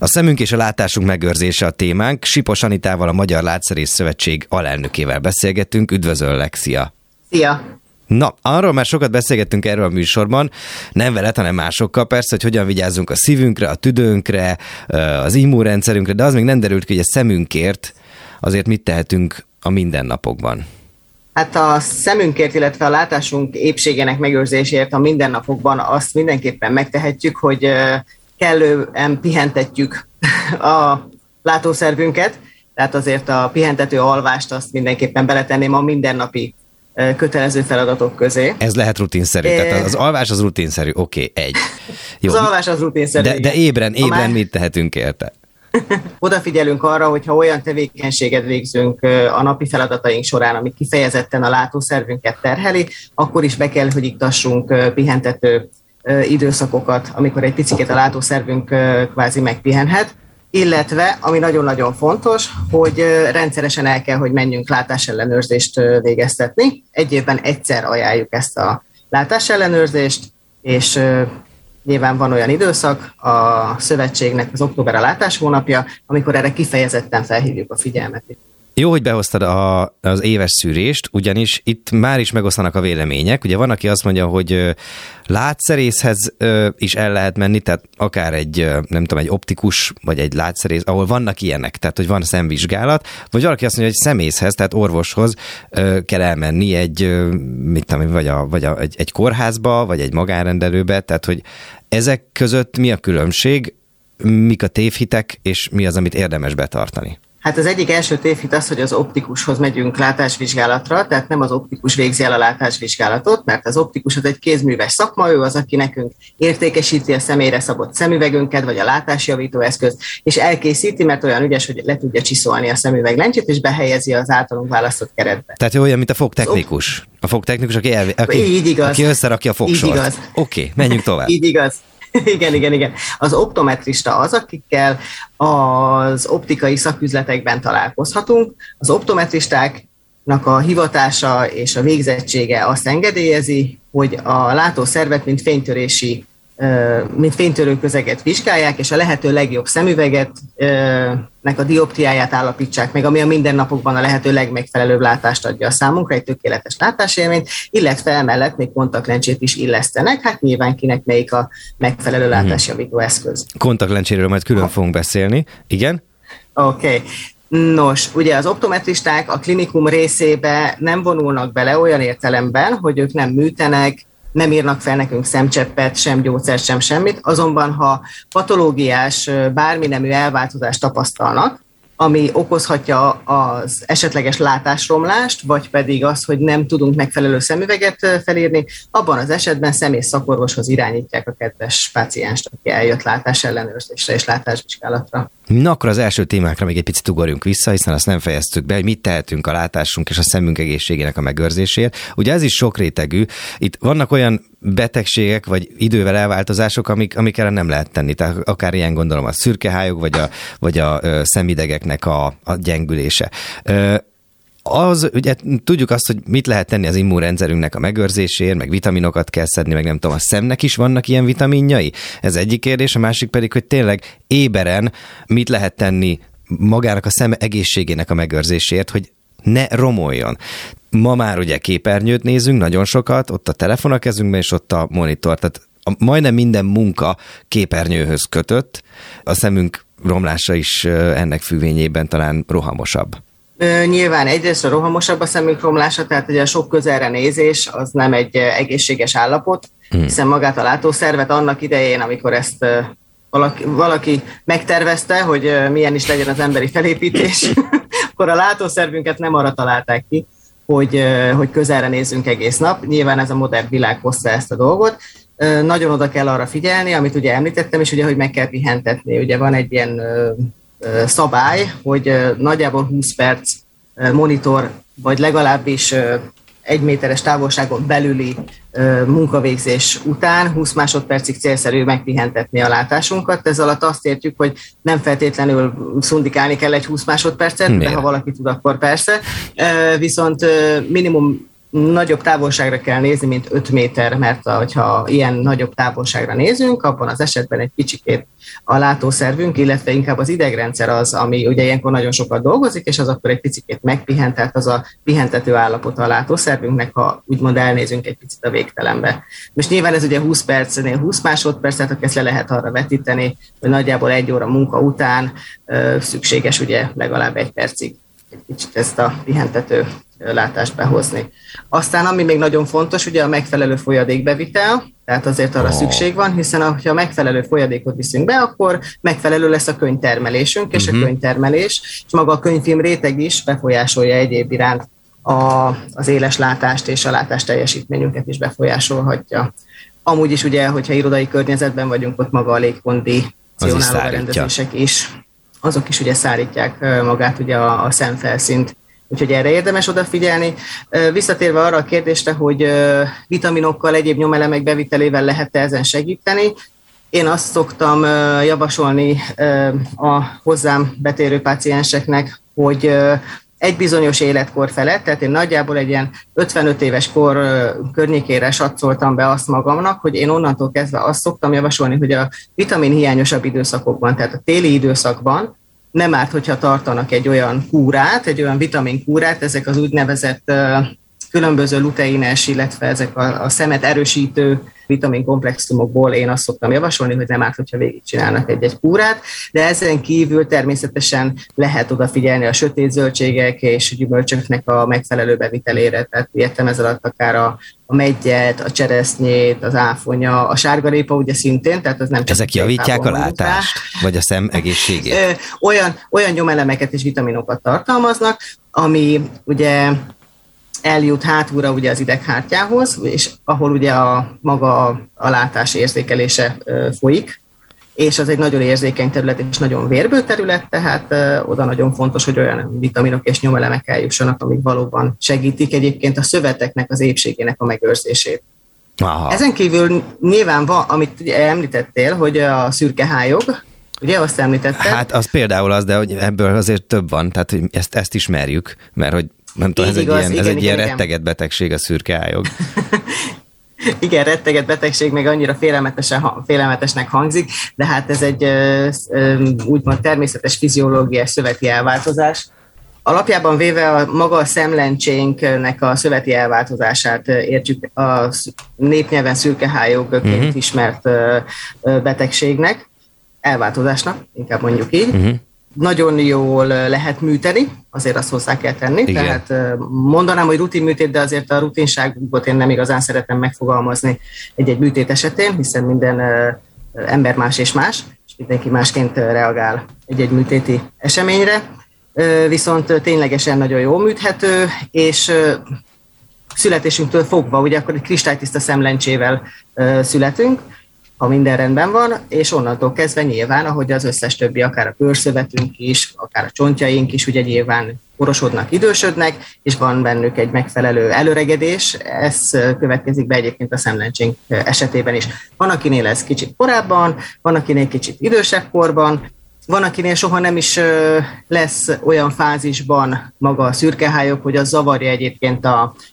A szemünk és a látásunk megőrzése a témánk. Sipos Anitával, a Magyar Látszerész Szövetség alelnökével beszélgettünk. Üdvözöllek, szia! Szia! Na, arról már sokat beszélgettünk erről a műsorban, nem veled, hanem másokkal persze, hogy hogyan vigyázzunk a szívünkre, a tüdőnkre, az immunrendszerünkre, de az még nem derült ki, hogy a szemünkért azért mit tehetünk a mindennapokban. Hát a szemünkért, illetve a látásunk épségének megőrzéséért a mindennapokban azt mindenképpen megtehetjük, hogy kellően pihentetjük a látószervünket, tehát azért a pihentető alvást azt mindenképpen beletenném a mindennapi kötelező feladatok közé. Ez lehet rutinszerű, tehát az alvás az rutinszerű, oké, egy. Jó. Az alvás az rutinszerű. De ébren mit tehetünk érte? Odafigyelünk arra, hogyha olyan tevékenységet végzünk a napi feladataink során, ami kifejezetten a látószervünket terheli, akkor is be kell, hogy iktassunk pihentető időszakokat, amikor egy picit a látószervünk kvázi megpihenhet, illetve, ami nagyon-nagyon fontos, hogy rendszeresen el kell, hogy menjünk látásellenőrzést végeztetni. Egy évben egyszer ajánljuk ezt a látásellenőrzést, és nyilván van olyan időszak, a szövetségnek az október a látás hónapja, amikor erre kifejezetten felhívjuk a figyelmet. Jó, hogy behoztad az éves szűrést, ugyanis itt már is megosztanak a vélemények. Ugye van, aki azt mondja, hogy látszerészhez is el lehet menni, tehát akár egy optikus, vagy egy látszerész, ahol vannak ilyenek, tehát hogy van szemvizsgálat, vagy valaki azt mondja, hogy szemészhez, tehát orvoshoz kell elmenni egy kórházba, vagy egy magánrendelőbe, tehát hogy ezek között mi a különbség, mik a tévhitek, és mi az, amit érdemes betartani? Hát az egyik első tévhit az, hogy az optikushoz megyünk látásvizsgálatra, tehát nem az optikus végzi el a látásvizsgálatot, mert az optikus az egy kézműves szakma, ő az, aki nekünk értékesíti a személyre szabott szemüvegünket, vagy a látásjavító eszközt, és elkészíti, mert olyan ügyes, hogy le tudja csiszolni a szemüveg lencsét, és behelyezi az általunk választott keretbe. Tehát olyan, mint a fogtechnikus. A fogtechnikus, aki összerakja a fogsort. Oké, menjünk tovább. Így igaz. Igen. Az optometrista az, akikkel az optikai szaküzletekben találkozhatunk. Az optometristáknak a hivatása és a végzettsége azt engedélyezi, hogy a látószervet, mint fénytörő közeget vizsgálják, és a lehető legjobb szemüvegetnek a dioptriáját állapítsák meg, ami a mindennapokban a lehető legmegfelelőbb látást adja a számunkra, egy tökéletes látásélményt, illetve emellett még kontaktlencsét is illesztenek, hát nyilván kinek melyik a megfelelő látásjavító eszköz. Kontaktlencséről majd külön fogunk beszélni, igen? Oké. Nos, ugye az optometristák a klinikum részébe nem vonulnak bele olyan értelemben, hogy ők nem műtenek, nem írnak fel nekünk szemcseppet, sem gyógyszert, sem semmit, azonban ha patológiás bármi nemű elváltozást tapasztalnak, ami okozhatja az esetleges látásromlást, vagy pedig az, hogy nem tudunk megfelelő szemüveget felírni, abban az esetben szemész szakorvoshoz irányítják a kedves pácienst, aki eljött látásellenőrzésre és látásvizsgálatra. Na akkor az első témákra még egy picit ugorjunk vissza, hiszen azt nem fejeztük be, hogy mit tehetünk a látásunk és a szemünk egészségének a megőrzéséért. Ugye ez is sokrétegű. Itt vannak olyan betegségek vagy idővel elváltozások, amikre nem lehet tenni. Tehát akár ilyen gondolom a szürkehályog, vagy a szemidegeknek a gyengülése. Ugye tudjuk azt, hogy mit lehet tenni az immunrendszerünknek a megőrzéséért, meg vitaminokat kell szedni, meg nem tudom, a szemnek is vannak ilyen vitaminjai? Ez egyik kérdés, a másik pedig, hogy tényleg éberen mit lehet tenni magának a szem egészségének a megőrzéséért, hogy ne romoljon. Ma már ugye képernyőt nézünk, nagyon sokat, ott a telefon a kezünkben, és ott a monitor, tehát majdnem minden munka képernyőhöz kötött, a szemünk romlása is ennek függvényében talán rohamosabb. Nyilván egyrészt a rohamosabb a szemünk romlása, tehát ugye a sok közelre nézés az nem egy egészséges állapot, hiszen magát a látószervet annak idején, amikor ezt valaki megtervezte, hogy milyen is legyen az emberi felépítés, akkor a látószervünket nem arra találták ki, hogy közelre nézzünk egész nap. Nyilván ez a modern világ hozta ezt a dolgot. Nagyon oda kell arra figyelni, amit ugye említettem is, ugye, hogy meg kell pihentetni. Ugye van egy ilyen szabály, hogy nagyjából 20 perc monitor, vagy legalábbis 1 méteres távolságon belüli munkavégzés után 20 másodpercig célszerű megpihentetni a látásunkat. Ez alatt azt értjük, hogy nem feltétlenül szundikálni kell egy 20 másodpercet, de ha valaki tud, akkor persze. Viszont minimum nagyobb távolságra kell nézni, mint 5 méter, mert ha ilyen nagyobb távolságra nézünk, abban az esetben egy kicsikét a látószervünk, illetve inkább az idegrendszer az, ami ugye ilyenkor nagyon sokat dolgozik, és az akkor egy picikét megpihent, tehát az a pihentető állapota a látószervünknek, ha úgymond elnézünk egy picit a végtelenbe. Most nyilván ez ugye 20 percnél 20 másodperc, tehát ezt le lehet arra vetíteni, hogy nagyjából 1 óra munka után szükséges ugye legalább 1 percig egy kicsit ezt a pihentető látást behozni. Aztán, ami még nagyon fontos, ugye a megfelelő folyadékbevitel, tehát azért arra szükség van, hiszen ha megfelelő folyadékot viszünk be, akkor megfelelő lesz a könyvtermelésünk, és a könyvtermelés, és maga a könyvfilm réteg is befolyásolja egyéb iránt az éles látást, és a látás teljesítményünket is befolyásolhatja. Amúgy is ugye, hogyha irodai környezetben vagyunk, ott maga a légkondicionáló berendezések is, azok is ugye szárítják magát ugye a szemfelszínt. Úgyhogy erre érdemes odafigyelni. Visszatérve arra a kérdésre, hogy vitaminokkal, egyéb nyomelemek bevitelével lehet-e ezen segíteni, én azt szoktam javasolni a hozzám betérő pácienseknek, hogy egy bizonyos életkor felett, tehát én nagyjából egy ilyen 55 éves kor környékére satszoltam be azt magamnak, hogy én onnantól kezdve azt szoktam javasolni, hogy a vitamin hiányosabb időszakokban, tehát a téli időszakban nem árt, hogyha tartanak egy olyan kúrát, egy olyan vitaminkúrát, ezek az úgynevezett különböző luteines, illetve ezek a szemet erősítő vitaminkomplexumokból én azt szoktam javasolni, hogy nem árt, hogyha végigcsinálnak egy kúrát, de ezen kívül természetesen lehet odafigyelni a sötét zöldségek és gyümölcsöknek a megfelelő bevitelére, tehát értem ez alatt akár a meggyet, a cseresznyét, az áfonya, a sárgarépa ugye szintén, tehát az nem csak... Ezek javítják a látást, vagy a szem egészségét? Olyan nyomelemeket és vitaminokat tartalmaznak, ami ugye eljut hátulra ugye az ideghártyához, és ahol ugye maga a látás érzékelése folyik, és az egy nagyon érzékeny terület, és nagyon vérbő terület, tehát oda nagyon fontos, hogy olyan vitaminok és nyomelemek eljussanak, amik valóban segítik egyébként a szöveteknek az épségének a megőrzését. Aha. Ezen kívül nyilván van, amit ugye említettél, hogy a szürkehályog, ugye azt említetted? Hát az például az, de hogy ebből azért több van, tehát hogy ezt ismerjük, mert hogy nem tudom, ez egy ilyen retteget betegség, a szürkehályog. Igen, retteget betegség, meg annyira félelmetesnek hangzik, de hát ez egy úgymond természetes fiziológiai szöveti elváltozás. Alapjában véve maga a szemlencsénknek a szöveti elváltozását értjük a népnyelven szürkehályogként ismert betegségnek, elváltozásnak, inkább mondjuk így. Nagyon jól lehet műteni, azért azt hozzá kell tenni. Igen. Tehát mondanám, hogy rutinműtét, de azért a rutinságot én nem igazán szeretem megfogalmazni egy műtét esetén, hiszen minden ember más és más, és mindenki másként reagál egy műtéti eseményre. Viszont ténylegesen nagyon jól műthető, és születésünktől fogva, ugye akkor egy kristálytiszta szemlencsével születünk, ha minden rendben van, és onnantól kezdve nyilván, ahogy az összes többi, akár a bőrszövetünk is, akár a csontjaink is, ugye nyilván korosodnak, idősödnek, és van bennük egy megfelelő előregedés, ez következik be egyébként a szemlencsénk esetében is. Van, akinél ez kicsit korábban, van, akinél kicsit idősebb korban, van, akinél soha nem is lesz olyan fázisban maga a szürkehályog, hogy az zavarja egyébként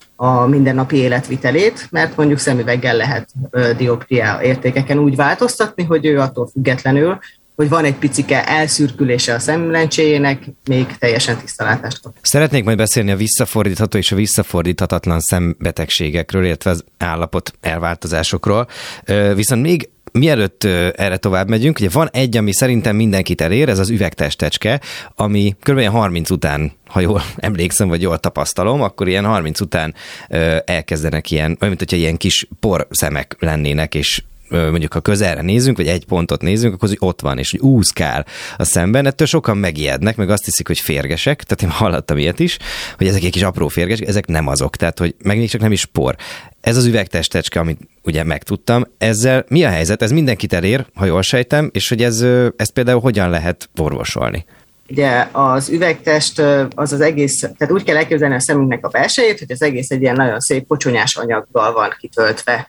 a mindennapi életvitelét, mert mondjuk szemüveggel lehet dioptria értékeken úgy változtatni, hogy ő attól függetlenül, hogy van egy picike elszürkülése a szemlencséjének, még teljesen tiszta látást kap. Szeretnék majd beszélni a visszafordítható és a visszafordíthatatlan szembetegségekről, illetve az állapot elváltozásokról. Viszont még mielőtt erre tovább megyünk, ugye van egy, ami szerintem mindenkit elér, ez az üvegtestecske, ami kb. 30 után, ha jól emlékszem, vagy jól tapasztalom, akkor ilyen 30 után elkezdenek ilyen, olyan, mint hogyha ilyen kis porszemek lennének, és mondjuk ha közelre nézünk, vagy egy pontot nézünk, akkor az ott van, és hogy úszkál a szemben. Ettől sokan megijednek, meg azt hiszik, hogy férgesek, tehát én hallottam ilyet is, hogy ezek egy kis apró férgesek, ezek nem azok, tehát hogy meg még csak nem is por. Ez az üvegtestecske, amit ugye megtudtam, ezzel mi a helyzet? Ez mindenkit elér, ha jól sejtem, és hogy ezt például hogyan lehet orvosolni? Ugye az üvegtest az egész, tehát úgy kell elképzelni a szemünknek a belsejét, hogy az egész egy ilyen nagyon szép kocsonyás anyaggal van kitöltve.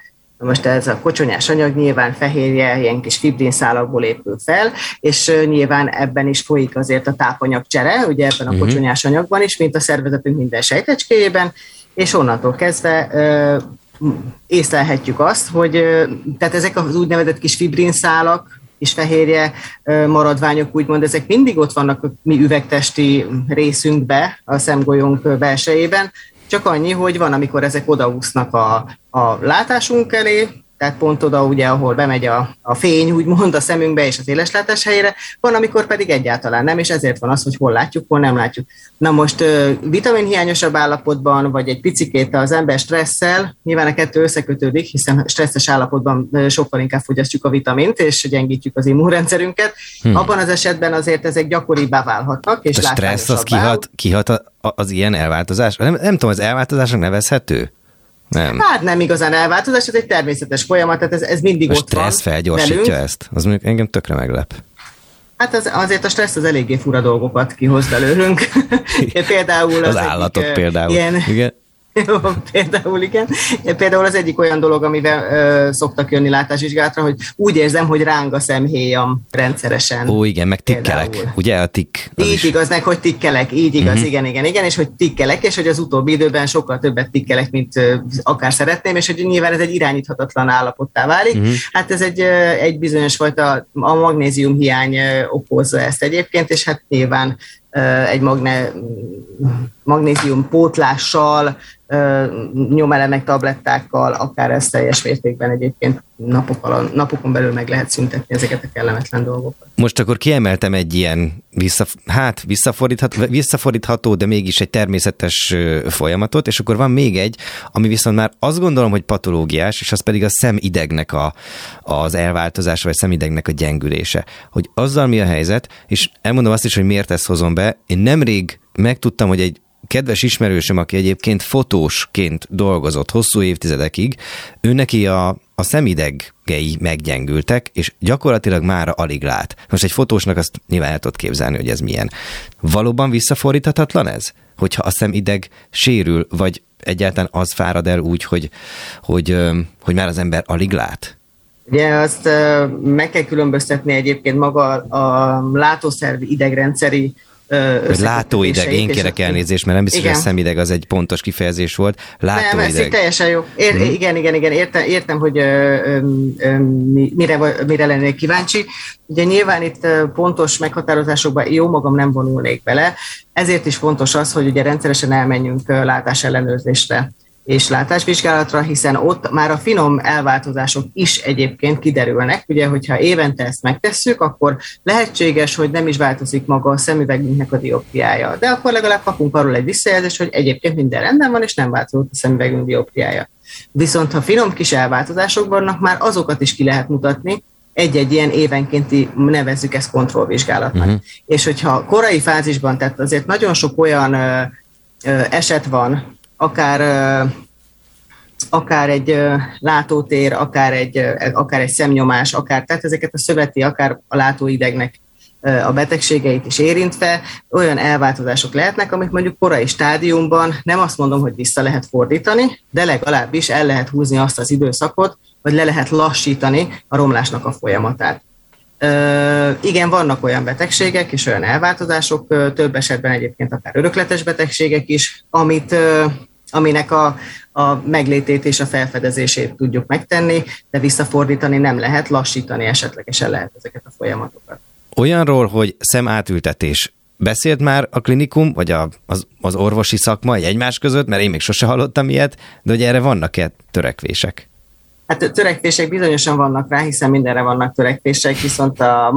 Most ez a kocsonyás anyag nyilván fehérje, ilyen kis fibrinszálakból épül fel, és nyilván ebben is folyik azért a tápanyagcsere, ugye ebben a kocsonyás anyagban is, mint a szervezetünk minden sejtecskéjében, és onnantól kezdve észlelhetjük azt, hogy tehát ezek az úgynevezett kis fibrinszálak, és fehérje maradványok, úgymond, ezek mindig ott vannak a mi üvegtesti részünkbe, a szemgolyónk belsejében, csak annyi, hogy van, amikor ezek odaúsznak a látásunk elé, tehát pont oda, ugye, ahol bemegy a fény, úgymond a szemünkbe és az éleslátás helyére, van, amikor pedig egyáltalán nem, és ezért van az, hogy hol látjuk, hol nem látjuk. Na most vitaminhiányosabb állapotban, vagy egy picikét az ember stresszel, nyilván a kettő összekötődik, hiszen stresszes állapotban sokkal inkább fogyasztjuk a vitamint, és gyengítjük az immunrendszerünket. Abban az esetben azért ezek gyakoribbá válhatnak, és a stressz az kihat az ilyen elváltozás? Nem tudom, az elváltozásnak nevezhető? Nem. Hát nem igazán elváltozás, ez egy természetes folyamat, tehát ez mindig a ott van. A stressz felgyorsítja velünk. Ezt? Az mondjuk engem tökre meglep. Hát azért a stressz az eléggé fura dolgokat kihoz belőlünk. Például az állatok például. Igen. Például igen. Például az egyik olyan dolog, amivel szoktak jönni látásvizsgálatra, hogy úgy érzem, hogy ráng a szemhéjam rendszeresen. Ó, igen, meg tikkelek. Például. Ugye a tikk? Így igaz, hogy tikkelek, így igaz, igen, és hogy tikkelek, és hogy az utóbbi időben sokkal többet tikkelek, mint akár szeretném, és hogy nyilván ez egy irányíthatatlan állapottá válik. Hát ez egy bizonyos fajta, a magnézium hiány okozza ezt egyébként, és hát nyilván egy magnézium pótlással, nyomelemek tablettákkal, akár ezt teljes mértékben egyébként napokon belül meg lehet szüntetni ezeket a kellemetlen dolgokat. Most akkor kiemeltem egy ilyen visszafordítható, de mégis egy természetes folyamatot, és akkor van még egy, ami viszont már azt gondolom, hogy patológiás, és az pedig a szemidegnek az elváltozása, vagy szemidegnek a gyengülése. Hogy azzal mi a helyzet, és elmondom azt is, hogy miért ezt hozom be. Én nemrég megtudtam, hogy egy kedves ismerősöm, aki egyébként fotósként dolgozott hosszú évtizedekig, ő neki a szemidegei meggyengültek, és gyakorlatilag mára alig lát. Most egy fotósnak azt nyilván el tudod képzelni, hogy ez milyen. Valóban visszafordíthatatlan ez? Hogyha a szemideg sérül, vagy egyáltalán az fárad el úgy, hogy már az ember alig lát? Ugye azt meg kell különböztetni egyébként maga a látószervi idegrendszeri látóideg, én kérek elnézést, mert nem biztos, hogy a szemideg az egy pontos kifejezés volt. Látóideg. Nem, ez teljesen jó. Igen, értem, hogy mire lennék kíváncsi. Ugye nyilván itt pontos meghatározásokban jó magam nem vonulnék bele, ezért is fontos az, hogy ugye rendszeresen elmenjünk látásellenőrzésre és látásvizsgálatra, hiszen ott már a finom elváltozások is egyébként kiderülnek. Ugye, hogyha évente ezt megtesszük, akkor lehetséges, hogy nem is változik maga a szemüvegünknek a dioptriája. De akkor legalább kapunk arról egy visszajelzést, hogy egyébként minden rendben van, és nem változott a szemüvegünk dioptriája. Viszont ha finom kis elváltozások vannak, már azokat is ki lehet mutatni, egy-egy ilyen évenkénti, nevezzük ezt kontrollvizsgálatnak. És hogyha korai fázisban, tehát azért nagyon sok olyan eset van, akár egy látótér, akár egy szemnyomás, tehát ezeket a szöveti, akár a látóidegnek a betegségeit is érintve, olyan elváltozások lehetnek, amik mondjuk korai stádiumban nem azt mondom, hogy vissza lehet fordítani, de legalábbis el lehet húzni azt az időszakot, vagy le lehet lassítani a romlásnak a folyamatát. Igen, vannak olyan betegségek és olyan elváltozások, több esetben egyébként akár örökletes betegségek is, aminek a meglétét és a felfedezését tudjuk megtenni, de visszafordítani nem lehet, lassítani esetlegesen lehet ezeket a folyamatokat. Olyanról, hogy szemátültetés. Beszélt már a klinikum, vagy az orvosi szakma egymás között, mert én még sose hallottam ilyet, de hogy erre vannak-e törekvések? Hát törekvések bizonyosan vannak rá, hiszen mindenre vannak törekvések, viszont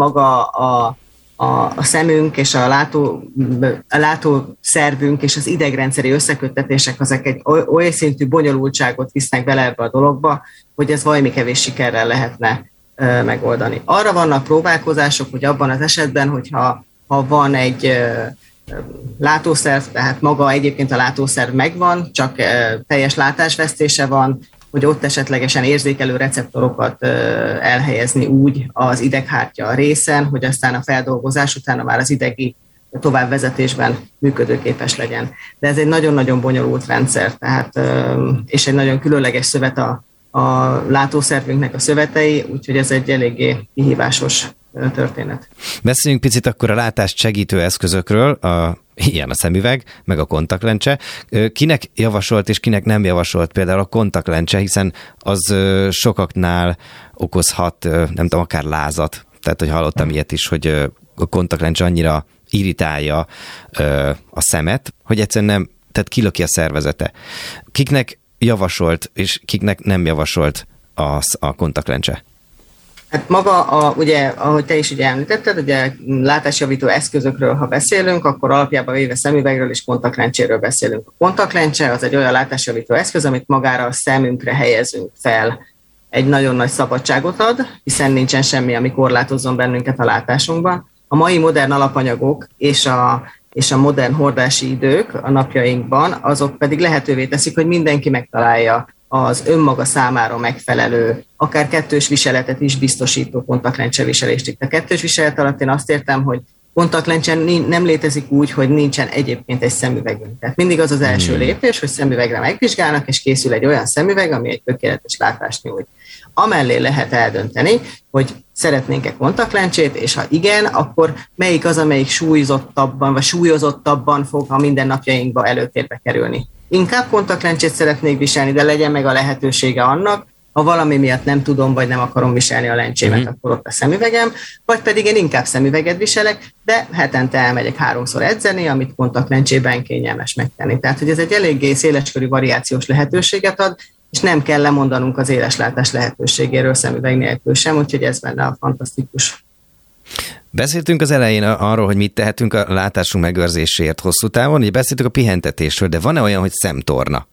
a szemünk és a látószervünk és az idegrendszeri összeköttetések azok egy olyan szintű bonyolultságot visznek bele ebbe a dologba, hogy ez valami kevés sikerrel lehetne megoldani. Arra vannak próbálkozások, hogy abban az esetben, hogyha van egy látószerv, tehát maga egyébként a látószerv megvan, csak teljes látásvesztése van, hogy ott esetlegesen érzékelő receptorokat elhelyezni úgy az ideghártya részen, hogy aztán a feldolgozás utána már az idegi továbbvezetésben működőképes legyen. De ez egy nagyon-nagyon bonyolult rendszer, tehát, és egy nagyon különleges szövet a a látószervünknek a szövetei, úgyhogy ez egy eléggé kihívásos történet. Beszéljünk picit akkor a látást segítő eszközökről, ilyen a szemüveg, meg a kontaktlencse. Kinek javasolt és kinek nem javasolt például a kontaktlencse, hiszen az sokaknál okozhat, nem tudom, akár lázat. Tehát, hogy hallottam ilyet is, hogy a kontaktlencse annyira irritálja a szemet, hogy egyszerűen nem, tehát kilöki a szervezete. Kiknek javasolt és kiknek nem javasolt a kontaktlencse? Hát maga, ugye, ahogy te is ugye említetted, ugye látásjavító eszközökről, ha beszélünk, akkor alapjában véve szemüvegről és kontaktlencséről beszélünk. A kontaktlencse az egy olyan látásjavító eszköz, amit magára a szemünkre helyezünk fel. Egy nagyon nagy szabadságot ad, hiszen nincsen semmi, ami korlátozzon bennünket a látásunkban. A mai modern alapanyagok és a modern hordási idők a napjainkban, azok pedig lehetővé teszik, hogy mindenki megtalálja az önmaga számára megfelelő, akár kettős viseletet is biztosító kontaktlencse viselést. A kettős viselet alatt én azt értem, hogy kontaktlencse nem létezik úgy, hogy nincsen egyébként egy szemüvegünk. Tehát mindig az első lépés, hogy szemüvegre megvizsgálnak, és készül egy olyan szemüveg, ami egy tökéletes látást nyújt. Amellé lehet eldönteni, hogy szeretnénk-e kontaktlencsét, és ha igen, akkor melyik az, amelyik súlyozottabban fog a mindennapjainkba előtérbe kerülni. Inkább kontaktlencsét szeretnék viselni, de legyen meg a lehetősége annak, ha valami miatt nem tudom, vagy nem akarom viselni a lencsémet, akkor ott a szemüvegem, vagy pedig én inkább szemüveget viselek, de hetente elmegyek 3-szor edzeni, amit kontaktlencsében kényelmes megtenni. Tehát, hogy ez egy eléggé széleskörű variációs lehetőséget ad, és nem kell lemondanunk az éleslátás lehetőségéről szemüveg nélkül sem, úgyhogy ez benne a fantasztikus. Beszéltünk az elején arról, hogy mit tehetünk a látásunk megőrzéséért hosszú távon, ugye beszéltük a pihentetésről, de van-e olyan, hogy szemtorna?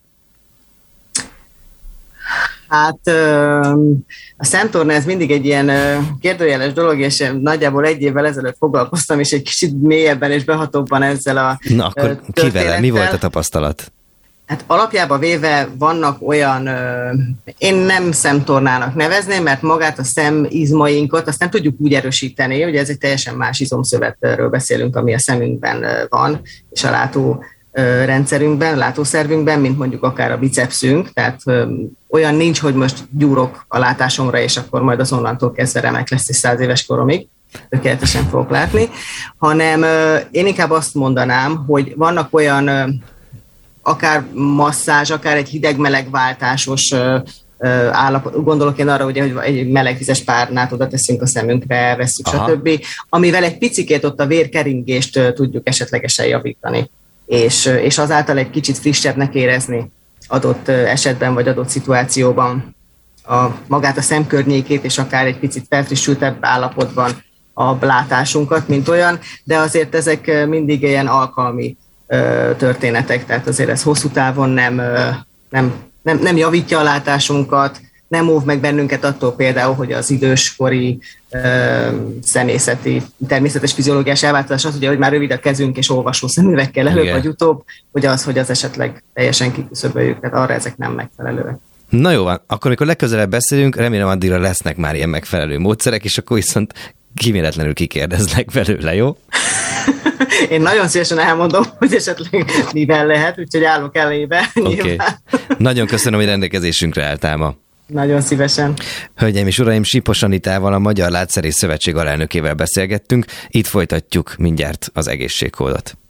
Hát a szemtorna ez mindig egy ilyen kérdőjeles dolog, és nagyjából 1 évvel ezelőtt foglalkoztam, és egy kicsit mélyebben és behatóbban ezzel a Na akkor kivel? Mi volt a tapasztalat? Hát alapjában véve vannak olyan, én nem szemtornának nevezném, mert magát a szemizmainkat azt nem tudjuk úgy erősíteni, hogy ez egy teljesen más izomszövetről beszélünk, ami a szemünkben van, és a látórendszerünkben, látószervünkben, mint mondjuk akár a bicepszünk, tehát olyan nincs, hogy most gyúrok a látásomra, és akkor majd azonnantól kezdve remek lesz és 100 éves koromig, tökéletesen fogok látni, hanem én inkább azt mondanám, hogy vannak olyan akár masszázs, akár egy hideg-meleg váltásos állapot, gondolok én arra, ugye, hogy egy melegvizes párnát oda teszünk a szemünkre, vesszük, stb., amivel egy picikét ott a vérkeringést tudjuk esetlegesen javítani, és azáltal egy kicsit frissebbnek érezni adott esetben, vagy adott szituációban magát a szemkörnyékét, és akár egy picit felfrissültebb állapotban a látásunkat, mint olyan, de azért ezek mindig ilyen alkalmi történetek, tehát azért ez hosszú távon nem javítja a látásunkat, nem óv meg bennünket attól például, hogy az időskori személyzeti, természetes fiziológiás elváltozás az, ugye, hogy már rövid a kezünk és olvasó szemüvegkel előbb vagy utóbb, hogy az esetleg teljesen kiküszöböljük, tehát arra ezek nem megfelelőek. Na jó van, akkor amikor legközelebb beszélünk, remélem addigra lesznek már ilyen megfelelő módszerek, és akkor viszont kíméletlenül kikérdezlek belőle, jó? Én nagyon szívesen elmondom, hogy esetleg mivel lehet, úgyhogy állok elébe. Okay. Nagyon köszönöm, hogy rendelkezésünkre álltál ma. Nagyon szívesen. Hölgyeim és uraim, Sipos Anitával, a Magyar Látszerész Szövetség alelnökével beszélgettünk. Itt folytatjuk mindjárt az egészségkódot.